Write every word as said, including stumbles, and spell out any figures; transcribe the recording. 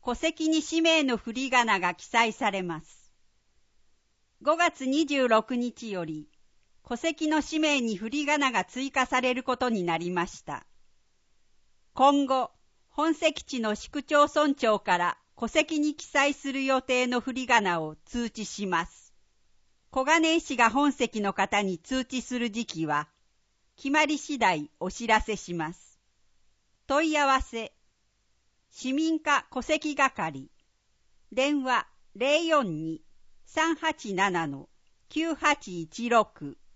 戸籍に氏名の振り仮名が記載されます。ごがつにじゅうろくにちより、戸籍の氏名に振り仮名が追加されることになりました。今後、本籍地の市区町村長から戸籍に記載する予定の振り仮名を通知します。小金井市が本籍の方に通知する時期は、決まり次第お知らせします。問い合わせ、市民課戸籍係、電話 ゼロよんに さんはちなな きゅうはちいちろく